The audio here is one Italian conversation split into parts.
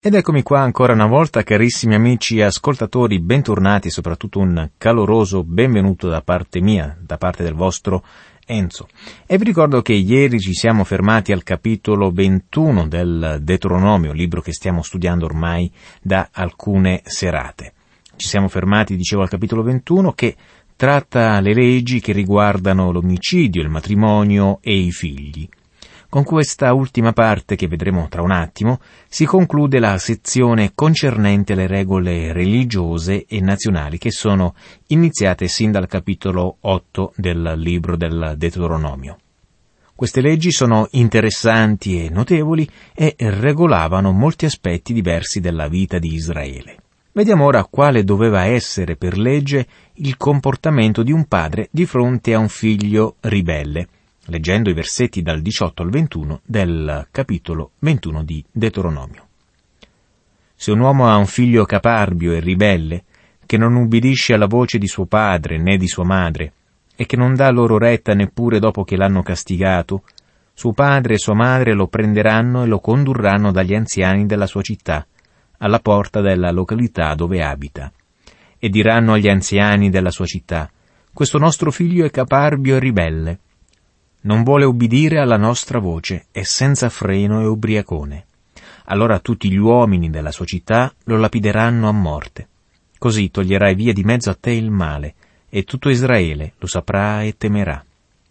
Ed eccomi qua ancora una volta, carissimi amici ascoltatori, bentornati e soprattutto un caloroso benvenuto da parte mia, da parte del vostro Enzo. E vi ricordo che ieri ci siamo fermati al capitolo 21 del Deuteronomio, libro che stiamo studiando ormai da alcune serate. Ci siamo fermati, dicevo, al capitolo 21 che tratta le leggi che riguardano l'omicidio, il matrimonio e i figli. Con questa ultima parte, che vedremo tra un attimo, si conclude la sezione concernente le regole religiose e nazionali che sono iniziate sin dal capitolo 8 del libro del Deuteronomio. Queste leggi sono interessanti e notevoli e regolavano molti aspetti diversi della vita di Israele. Vediamo ora quale doveva essere per legge il comportamento di un padre di fronte a un figlio ribelle, leggendo i versetti dal 18 al 21 del capitolo 21 di Deuteronomio. Se un uomo ha un figlio caparbio e ribelle, che non ubbidisce alla voce di suo padre né di sua madre, e che non dà loro retta neppure dopo che l'hanno castigato, suo padre e sua madre lo prenderanno e lo condurranno dagli anziani della sua città, alla porta della località dove abita, e diranno agli anziani della sua città: questo nostro figlio è caparbio e ribelle, non vuole ubbidire alla nostra voce, è senza freno e ubriacone. Allora tutti gli uomini della sua città lo lapideranno a morte. Così toglierai via di mezzo a te il male, e tutto Israele lo saprà e temerà.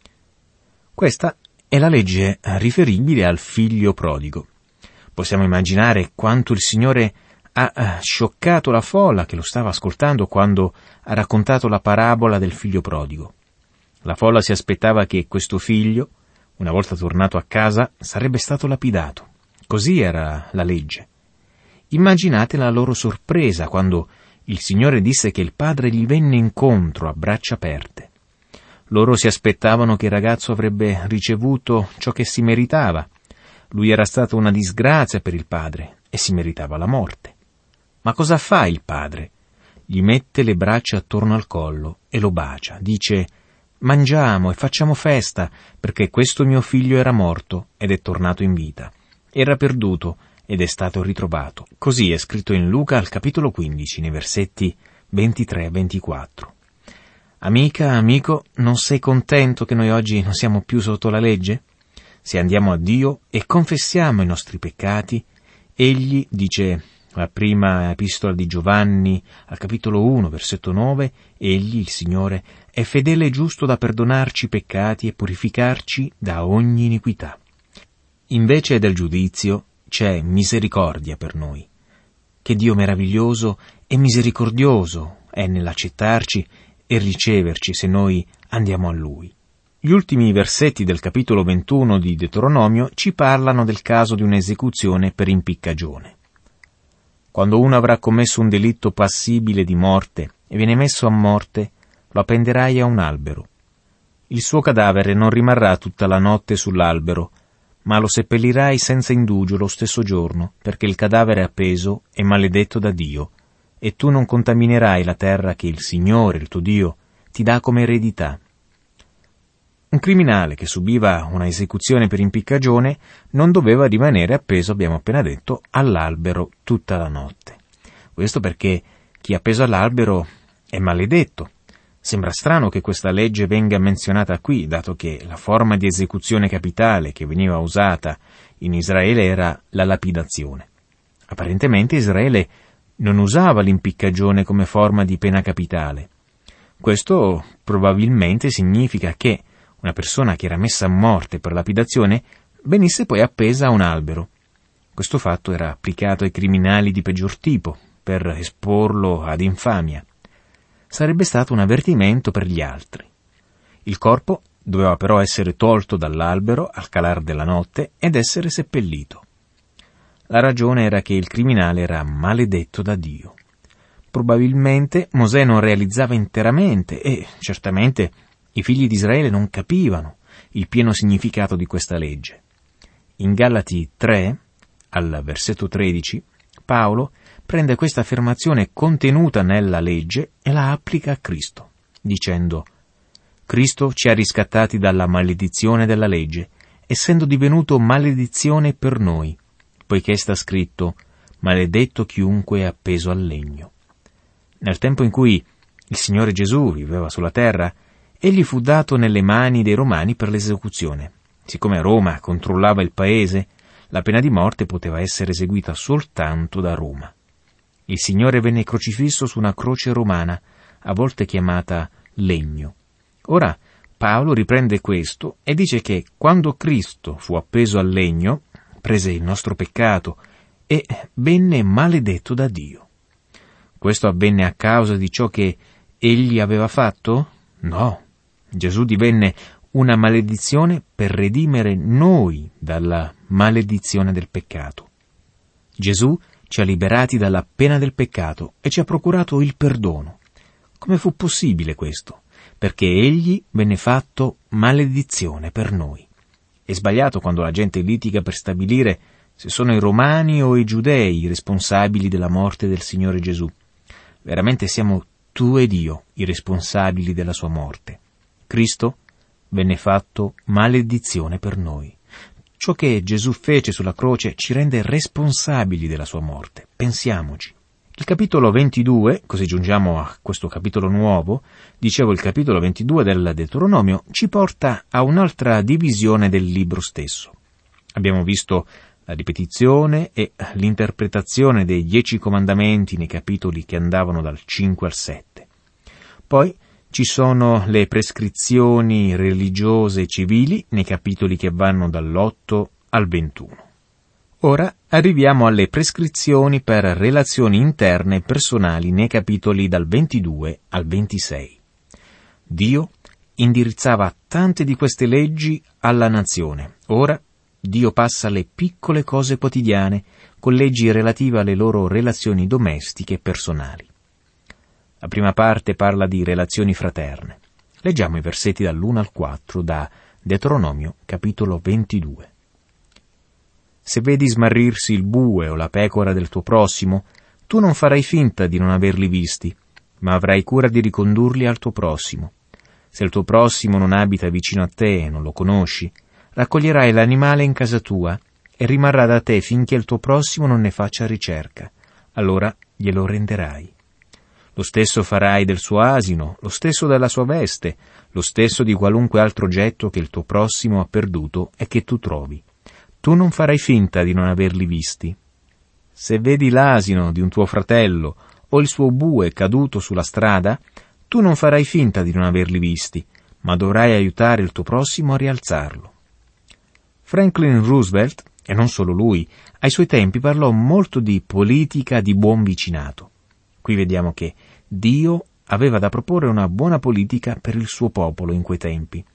Questa è la legge riferibile al figlio prodigo. Possiamo immaginare quanto il Signore ha scioccato la folla che lo stava ascoltando quando ha raccontato la parabola del figlio prodigo. La folla si aspettava che questo figlio, una volta tornato a casa, sarebbe stato lapidato. Così era la legge. Immaginate la loro sorpresa quando il Signore disse che il padre gli venne incontro a braccia aperte. Loro si aspettavano che il ragazzo avrebbe ricevuto ciò che si meritava. Lui era stata una disgrazia per il padre e si meritava la morte. Ma cosa fa il padre? Gli mette le braccia attorno al collo e lo bacia. Dice: mangiamo e facciamo festa, perché questo mio figlio era morto ed è tornato in vita. Era perduto ed è stato ritrovato. Così è scritto in Luca al capitolo 15, nei versetti 23 e 24. Amica, amico, non sei contento che noi oggi non siamo più sotto la legge? Se andiamo a Dio e confessiamo i nostri peccati, Egli, dice la prima epistola di Giovanni al capitolo 1, versetto 9, Egli, il Signore, è fedele e giusto da perdonarci i peccati e purificarci da ogni iniquità. Invece del giudizio c'è misericordia per noi. Che Dio meraviglioso e misericordioso è nell'accettarci e riceverci se noi andiamo a Lui. Gli ultimi versetti del capitolo 21 di Deuteronomio ci parlano del caso di un'esecuzione per impiccagione. Quando uno avrà commesso un delitto passibile di morte e viene messo a morte, lo appenderai a un albero. Il suo cadavere non rimarrà tutta la notte sull'albero, ma lo seppellirai senza indugio lo stesso giorno, perché il cadavere appeso è maledetto da Dio, e tu non contaminerai la terra che il Signore, il tuo Dio, ti dà come eredità. Un criminale che subiva una esecuzione per impiccagione non doveva rimanere appeso, abbiamo appena detto, all'albero tutta la notte. Questo perché chi è appeso all'albero è maledetto. Sembra strano che questa legge venga menzionata qui, dato che la forma di esecuzione capitale che veniva usata in Israele era la lapidazione. Apparentemente Israele non usava l'impiccagione come forma di pena capitale. Questo probabilmente significa che una persona che era messa a morte per lapidazione venisse poi appesa a un albero. Questo fatto era applicato ai criminali di peggior tipo, per esporlo ad infamia. Sarebbe stato un avvertimento per gli altri. Il corpo doveva però essere tolto dall'albero al calar della notte ed essere seppellito. La ragione era che il criminale era maledetto da Dio. Probabilmente Mosè non realizzava interamente e certamente i figli di Israele non capivano il pieno significato di questa legge. In Galati 3, al versetto 13, Paolo prende questa affermazione contenuta nella legge e la applica a Cristo, dicendo: Cristo ci ha riscattati dalla maledizione della legge, essendo divenuto maledizione per noi, poiché sta scritto: maledetto chiunque è appeso al legno. Nel tempo in cui il Signore Gesù viveva sulla terra, egli fu dato nelle mani dei Romani per l'esecuzione. Siccome Roma controllava il paese, la pena di morte poteva essere eseguita soltanto da Roma. Il Signore venne crocifisso su una croce romana, a volte chiamata legno. Ora Paolo riprende questo e dice che quando Cristo fu appeso al legno, prese il nostro peccato e venne maledetto da Dio. Questo avvenne a causa di ciò che egli aveva fatto? No. Gesù divenne una maledizione per redimere noi dalla maledizione del peccato. Gesù ci ha liberati dalla pena del peccato e ci ha procurato il perdono. Come fu possibile questo? Perché egli venne fatto maledizione per noi. È sbagliato quando la gente litiga per stabilire se sono i romani o i giudei i responsabili della morte del Signore Gesù. Veramente siamo tu ed io i responsabili della sua morte. Cristo venne fatto maledizione per noi. Ciò che Gesù fece sulla croce ci rende responsabili della sua morte. Pensiamoci. Il capitolo 22, così giungiamo a questo capitolo nuovo, il capitolo 22 del Deuteronomio ci porta a un'altra divisione del libro stesso. Abbiamo visto la ripetizione e l'interpretazione dei 10 comandamenti nei capitoli che andavano dal 5 al 7. Poi ci sono le prescrizioni religiose e civili nei capitoli che vanno dall'8 al 21. Ora arriviamo alle prescrizioni per relazioni interne e personali nei capitoli dal 22 al 26. Dio indirizzava tante di queste leggi alla nazione. Ora Dio passa alle piccole cose quotidiane con leggi relative alle loro relazioni domestiche e personali. La prima parte parla di relazioni fraterne. Leggiamo i versetti dall'1 al 4 da Deuteronomio, capitolo 22. Se vedi smarrirsi il bue o la pecora del tuo prossimo, tu non farai finta di non averli visti, ma avrai cura di ricondurli al tuo prossimo. Se il tuo prossimo non abita vicino a te e non lo conosci, raccoglierai l'animale in casa tua e rimarrà da te finché il tuo prossimo non ne faccia ricerca. Allora glielo renderai. Lo stesso farai del suo asino, lo stesso della sua veste, lo stesso di qualunque altro oggetto che il tuo prossimo ha perduto e che tu trovi. Tu non farai finta di non averli visti. Se vedi l'asino di un tuo fratello o il suo bue caduto sulla strada, tu non farai finta di non averli visti, ma dovrai aiutare il tuo prossimo a rialzarlo. Franklin Roosevelt, e non solo lui, ai suoi tempi parlò molto di politica di buon vicinato. Qui vediamo che Dio aveva da proporre una buona politica per il suo popolo in quei tempi,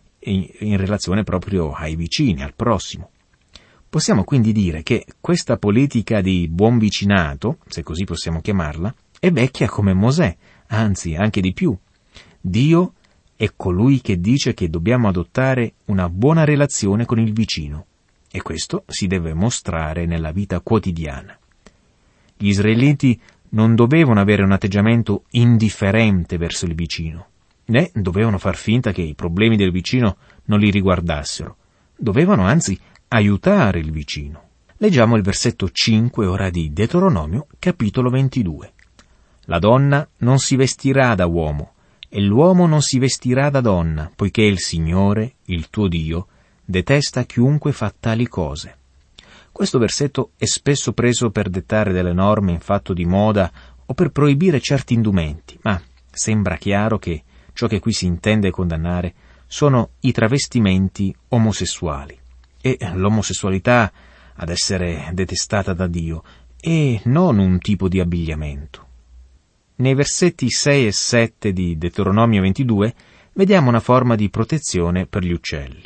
in relazione proprio ai vicini, al prossimo. Possiamo quindi dire che questa politica di buon vicinato, se così possiamo chiamarla, è vecchia come Mosè, anzi anche di più. Dio è colui che dice che dobbiamo adottare una buona relazione con il vicino, e questo si deve mostrare nella vita quotidiana. Gli israeliti non dovevano avere un atteggiamento indifferente verso il vicino, né dovevano far finta che i problemi del vicino non li riguardassero. Dovevano anzi aiutare il vicino. Leggiamo il versetto 5 ora di Deuteronomio, capitolo 22. La donna non si vestirà da uomo, e l'uomo non si vestirà da donna, poiché il Signore, il tuo Dio, detesta chiunque fa tali cose. Questo versetto è spesso preso per dettare delle norme in fatto di moda o per proibire certi indumenti, ma sembra chiaro che ciò che qui si intende condannare sono i travestimenti omosessuali e l'omosessualità ad essere detestata da Dio e non un tipo di abbigliamento. Nei versetti 6 e 7 di Deuteronomio 22 vediamo una forma di protezione per gli uccelli.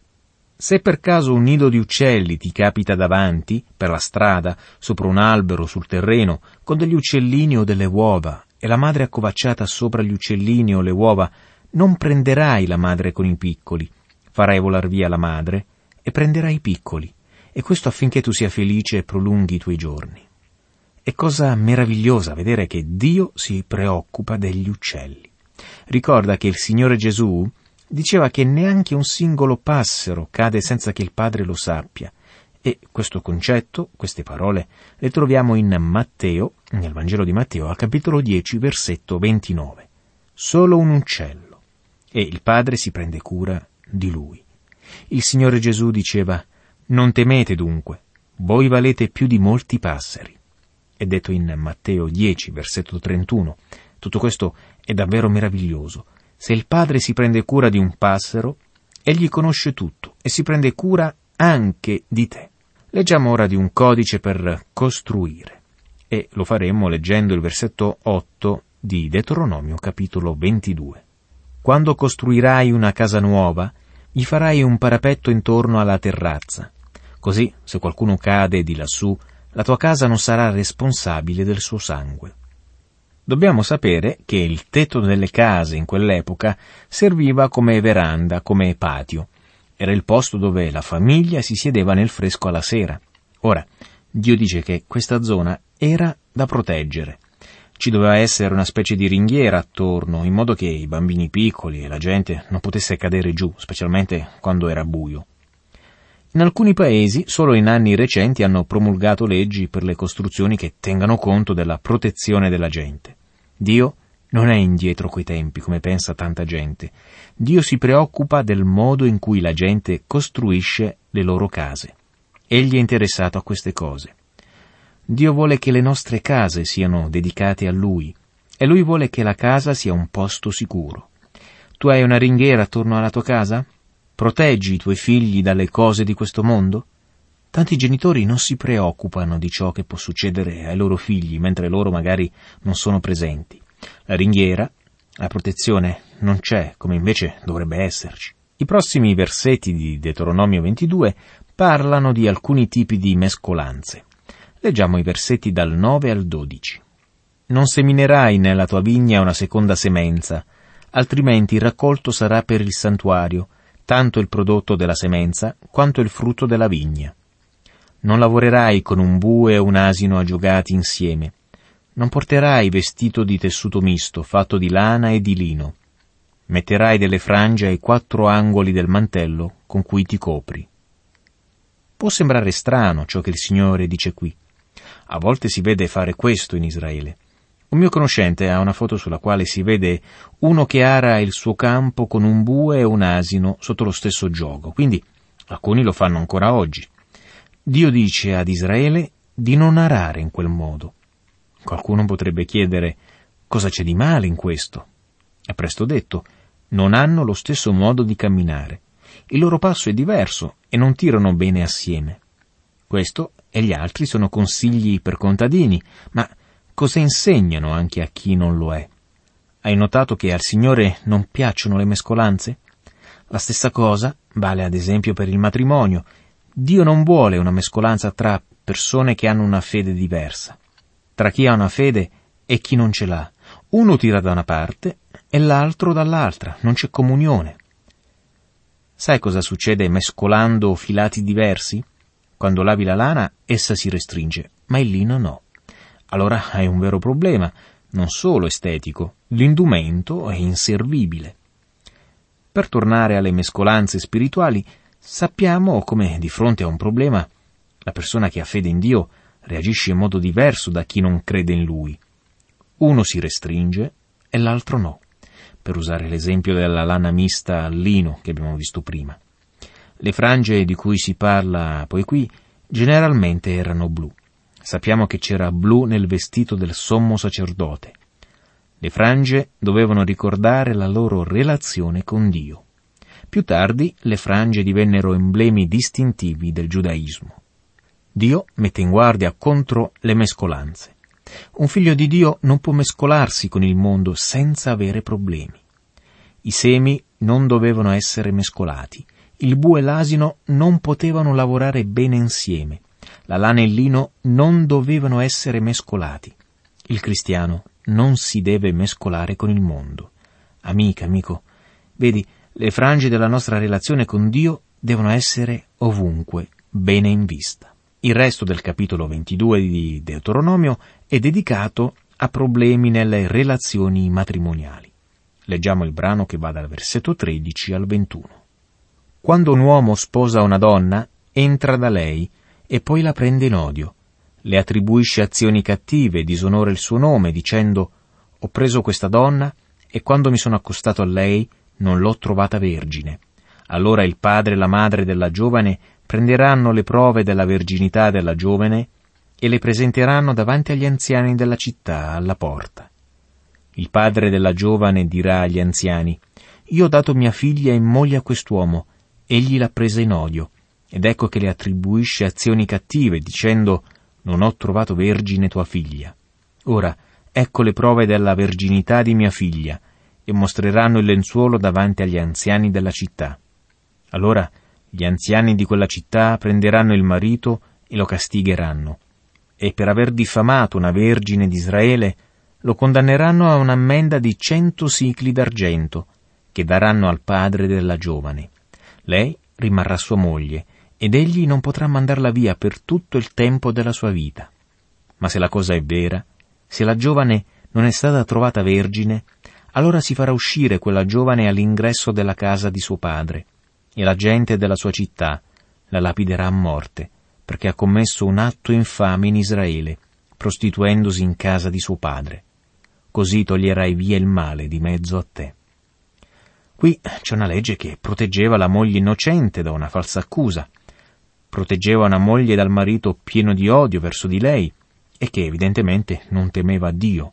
Se per caso un nido di uccelli ti capita davanti, per la strada, sopra un albero, sul terreno, con degli uccellini o delle uova, e la madre accovacciata sopra gli uccellini o le uova, non prenderai la madre con i piccoli, farai volar via la madre e prenderai i piccoli, e questo affinché tu sia felice e prolunghi i tuoi giorni. È cosa meravigliosa vedere che Dio si preoccupa degli uccelli. Ricorda che il Signore Gesù diceva che neanche un singolo passero cade senza che il Padre lo sappia, E questo concetto, queste parole, le troviamo in Matteo, nel Vangelo di Matteo, al capitolo 10, versetto 29. Solo un uccello, e il Padre si prende cura di lui. Il Signore Gesù diceva: «Non temete dunque, voi valete più di molti passeri». È detto in Matteo 10, versetto 31. Tutto questo è davvero meraviglioso. Se il Padre si prende cura di un passero, egli conosce tutto e si prende cura anche di te. Leggiamo ora di un codice per costruire, e lo faremo leggendo il versetto 8 di Deuteronomio capitolo 22. Quando costruirai una casa nuova, gli farai un parapetto intorno alla terrazza. Così, se qualcuno cade di lassù, la tua casa non sarà responsabile del suo sangue. Dobbiamo sapere che il tetto delle case in quell'epoca serviva come veranda, come patio. Era il posto dove la famiglia si siedeva nel fresco alla sera. Ora, Dio dice che questa zona era da proteggere. Ci doveva essere una specie di ringhiera attorno, in modo che i bambini piccoli e la gente non potesse cadere giù, specialmente quando era buio. In alcuni paesi, solo in anni recenti, hanno promulgato leggi per le costruzioni che tengano conto della protezione della gente. Dio non è indietro coi tempi, come pensa tanta gente. Dio si preoccupa del modo in cui la gente costruisce le loro case. Egli è interessato a queste cose. Dio vuole che le nostre case siano dedicate a Lui, e Lui vuole che la casa sia un posto sicuro. Tu hai una ringhiera attorno alla tua casa? Proteggi i tuoi figli dalle cose di questo mondo? Tanti genitori non si preoccupano di ciò che può succedere ai loro figli, mentre loro magari non sono presenti. La ringhiera, la protezione, non c'è, come invece dovrebbe esserci. I prossimi versetti di Deuteronomio 22 parlano di alcuni tipi di mescolanze. Leggiamo i versetti dal 9 al 12. Non seminerai nella tua vigna una seconda semenza, altrimenti il raccolto sarà per il santuario, tanto il prodotto della semenza quanto il frutto della vigna. Non lavorerai con un bue e un asino aggiogati insieme. Non porterai vestito di tessuto misto, fatto di lana e di lino. Metterai delle frange ai 4 angoli del mantello con cui ti copri. Può sembrare strano ciò che il Signore dice qui. A volte si vede fare questo in Israele. Un mio conoscente ha una foto sulla quale si vede uno che ara il suo campo con un bue e un asino sotto lo stesso giogo, quindi alcuni lo fanno ancora oggi. Dio dice ad Israele di non arare in quel modo. Qualcuno potrebbe chiedere: cosa c'è di male in questo? È presto detto: non hanno lo stesso modo di camminare. Il loro passo è diverso e non tirano bene assieme. Questo e gli altri sono consigli per contadini, ma cosa insegnano anche a chi non lo è? Hai notato che al Signore non piacciono le mescolanze? La stessa cosa vale ad esempio per il matrimonio. Dio non vuole una mescolanza tra persone che hanno una fede diversa, tra chi ha una fede e chi non ce l'ha. Uno tira da una parte e l'altro dall'altra, non c'è comunione. Sai cosa succede mescolando filati diversi? Quando lavi la lana, essa si restringe, ma il lino no. Allora hai un vero problema, non solo estetico, l'indumento è inservibile. Per tornare alle mescolanze spirituali, sappiamo come di fronte a un problema la persona che ha fede in Dio reagisce in modo diverso da chi non crede in Lui. Uno si restringe e l'altro no, per usare l'esempio della lana mista al lino che abbiamo visto prima. Le frange di cui si parla poi qui generalmente erano blu. Sappiamo che c'era blu nel vestito del sommo sacerdote. Le frange dovevano ricordare la loro relazione con Dio. Più tardi le frange divennero emblemi distintivi del giudaismo. Dio mette in guardia contro le mescolanze. Un figlio di Dio non può mescolarsi con il mondo senza avere problemi. I semi non dovevano essere mescolati. Il bue e l'asino non potevano lavorare bene insieme. La lana e il lino non dovevano essere mescolati. Il cristiano non si deve mescolare con il mondo. Amica, amico, vedi, le frange della nostra relazione con Dio devono essere ovunque bene in vista. Il resto del capitolo 22 di Deuteronomio è dedicato a problemi nelle relazioni matrimoniali. Leggiamo il brano che va dal versetto 13 al 21. Quando un uomo sposa una donna, entra da lei, e poi la prende in odio. Le attribuisce azioni cattive, disonora il suo nome, dicendo: «Ho preso questa donna e quando mi sono accostato a lei non l'ho trovata vergine». Allora il padre e la madre della giovane prenderanno le prove della verginità della giovane e le presenteranno davanti agli anziani della città alla porta. Il padre della giovane dirà agli anziani: «Io ho dato mia figlia in moglie a quest'uomo, egli l'ha presa in odio». Ed ecco che le attribuisce azioni cattive, dicendo: «Non ho trovato vergine tua figlia». Ora, ecco le prove della verginità di mia figlia, e mostreranno il lenzuolo davanti agli anziani della città. Allora gli anziani di quella città prenderanno il marito e lo castigheranno, e per aver diffamato una vergine di Israele lo condanneranno a un'ammenda di 100 sicli d'argento, che daranno al padre della giovane. Lei rimarrà sua moglie, ed egli non potrà mandarla via per tutto il tempo della sua vita. Ma se la cosa è vera, se la giovane non è stata trovata vergine, allora si farà uscire quella giovane all'ingresso della casa di suo padre, e la gente della sua città la lapiderà a morte, perché ha commesso un atto infame in Israele, prostituendosi in casa di suo padre. Così toglierai via il male di mezzo a te. Qui c'è una legge che proteggeva la moglie innocente da una falsa accusa, proteggeva una moglie dal marito pieno di odio verso di lei e che evidentemente non temeva Dio.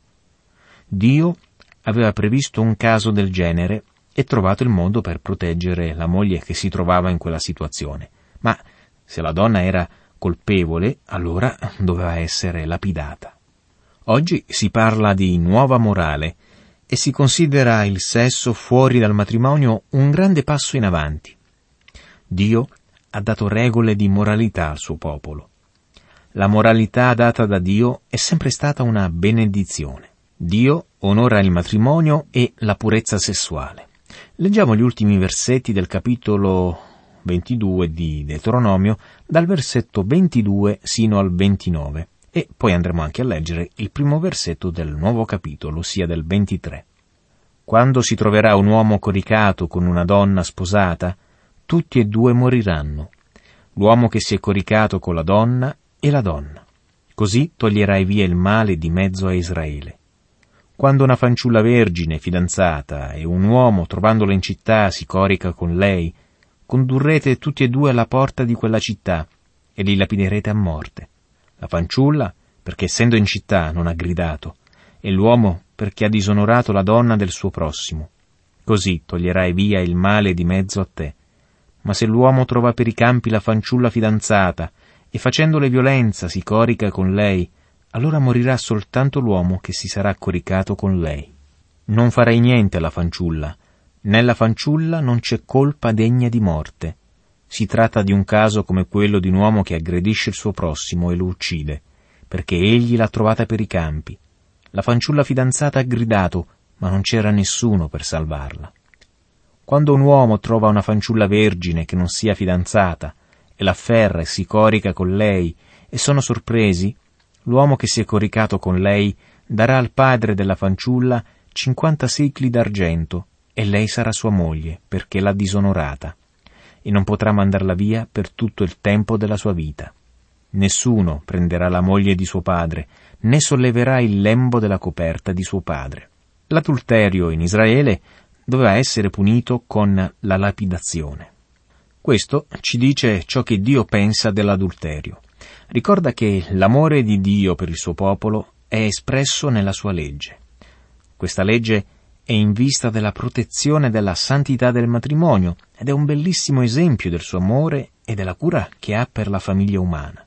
Dio aveva previsto un caso del genere e trovato il modo per proteggere la moglie che si trovava in quella situazione. Ma se la donna era colpevole, allora doveva essere lapidata. Oggi si parla di nuova morale e si considera il sesso fuori dal matrimonio un grande passo in avanti. Dio ha dato regole di moralità al suo popolo. La moralità data da Dio è sempre stata una benedizione. Dio onora il matrimonio e la purezza sessuale. Leggiamo gli ultimi versetti del capitolo 22 di Deuteronomio, dal versetto 22 sino al 29, e poi andremo anche a leggere il primo versetto del nuovo capitolo, ossia del 23. Quando si troverà un uomo coricato con una donna sposata, tutti e due moriranno, l'uomo che si è coricato con la donna e la donna. Così toglierai via il male di mezzo a Israele. Quando una fanciulla vergine, fidanzata, e un uomo, trovandola in città, si corica con lei, condurrete tutti e due alla porta di quella città e li lapiderete a morte. La fanciulla, perché essendo in città non ha gridato, e l'uomo perché ha disonorato la donna del suo prossimo. Così toglierai via il male di mezzo a te. Ma se l'uomo trova per i campi la fanciulla fidanzata e facendole violenza si corica con lei, allora morirà soltanto l'uomo che si sarà coricato con lei. Non farai niente alla fanciulla. Nella fanciulla non c'è colpa degna di morte. Si tratta di un caso come quello di un uomo che aggredisce il suo prossimo e lo uccide, perché egli l'ha trovata per i campi. La fanciulla fidanzata ha gridato, ma non c'era nessuno per salvarla. Quando un uomo trova una fanciulla vergine che non sia fidanzata e l'afferra e si corica con lei e sono sorpresi, l'uomo che si è coricato con lei darà al padre della fanciulla 50 sicli d'argento e lei sarà sua moglie perché l'ha disonorata e non potrà mandarla via per tutto il tempo della sua vita. Nessuno prenderà la moglie di suo padre né solleverà il lembo della coperta di suo padre. L'adulterio in Israele doveva essere punito con la lapidazione. Questo ci dice ciò che Dio pensa dell'adulterio. Ricorda che l'amore di Dio per il suo popolo è espresso nella sua legge. Questa legge è in vista della protezione della santità del matrimonio ed è un bellissimo esempio del suo amore e della cura che ha per la famiglia umana.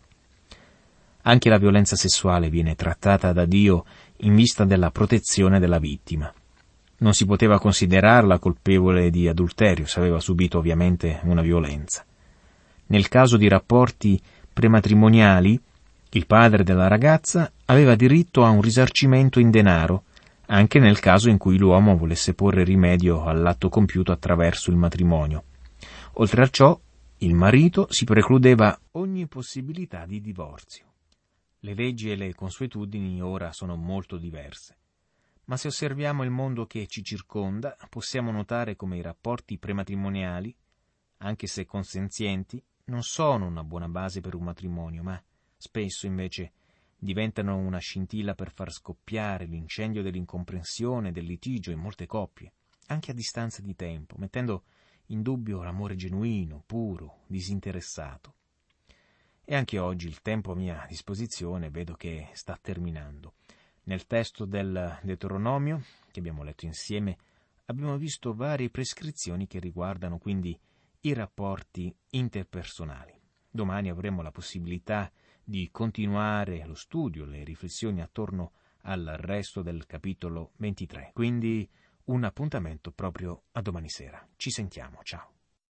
Anche la violenza sessuale viene trattata da Dio in vista della protezione della vittima. Non si poteva considerarla colpevole di adulterio se aveva subito ovviamente una violenza. Nel caso di rapporti prematrimoniali, il padre della ragazza aveva diritto a un risarcimento in denaro, anche nel caso in cui l'uomo volesse porre rimedio all'atto compiuto attraverso il matrimonio. Oltre a ciò, il marito si precludeva ogni possibilità di divorzio. Le leggi e le consuetudini ora sono molto diverse. Ma se osserviamo il mondo che ci circonda, possiamo notare come i rapporti prematrimoniali, anche se consenzienti, non sono una buona base per un matrimonio, ma spesso invece diventano una scintilla per far scoppiare l'incendio dell'incomprensione, del litigio in molte coppie, anche a distanza di tempo, mettendo in dubbio l'amore genuino, puro, disinteressato. E anche oggi il tempo a mia disposizione vedo che sta terminando. Nel testo del Deuteronomio, che abbiamo letto insieme, abbiamo visto varie prescrizioni che riguardano quindi i rapporti interpersonali. Domani avremo la possibilità di continuare lo studio, le riflessioni attorno al resto del capitolo 23. Quindi un appuntamento proprio a domani sera. Ci sentiamo, ciao.